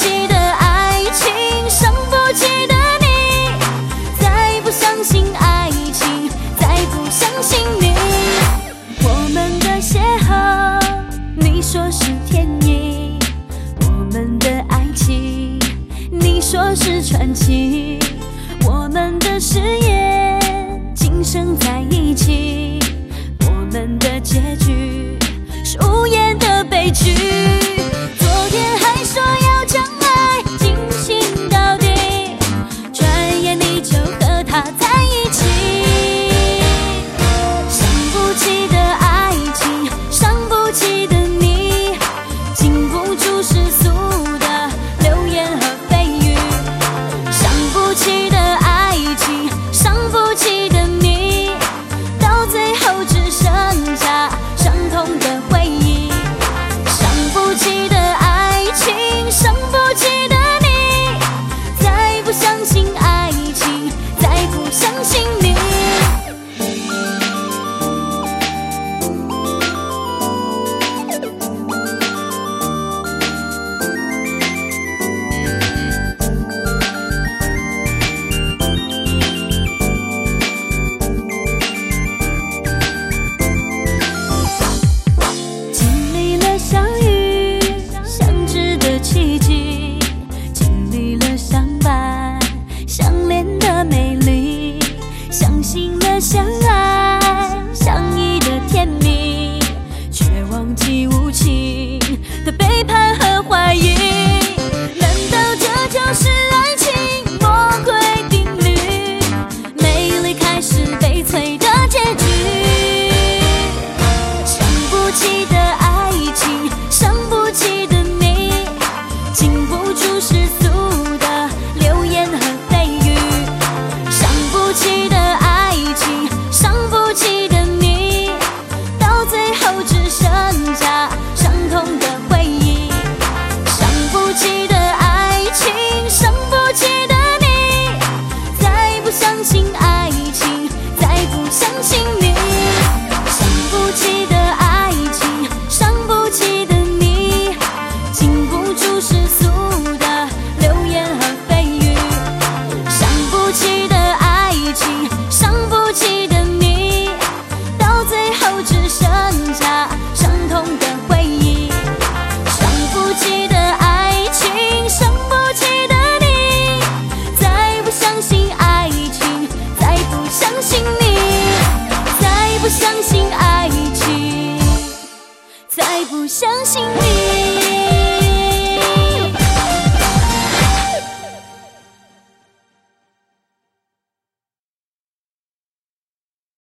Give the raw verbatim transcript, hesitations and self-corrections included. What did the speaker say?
起的爱情，伤不起的你，再不相信爱情，再不相信你。我们的邂逅，你说是天意；我们的爱情，你说是传奇。我们的誓言，今生在一起；我们的结局，是无言的悲剧。昨天还说要将爱进行到底，转眼你就和他在一起。伤不起的爱情，伤不起的你，经不住世俗的流言和蜚语。伤不起的爱情，伤不起的你，到最后只剩下伤痛的回忆。伤不起的爱情，伤不起的你，再不相信爱情，再不相信你。经历了相遇相知的奇迹，经历了相伴相恋的美丽，相信了相爱相依的甜蜜，却忘记无情的背叛和怀疑。难道这就是爱情魔鬼定律？美丽开始悲催的结局。伤不起的爱情，伤不起的你，经不住世俗的流言和蜚语。伤不起的爱情，伤不起的你，到最后只剩下伤痛的回忆。伤不起的爱情，伤不起的你，再不相信爱情，再不相信你。伤不起的爱情，伤不起的你，经不住世俗的流言和蜚语。伤不起的爱情，伤不起的你，到最后只剩下伤痛的回忆。伤不起的爱情，伤不起的你，再不相信爱情，再不相信你，再不相信爱情，再不相信你。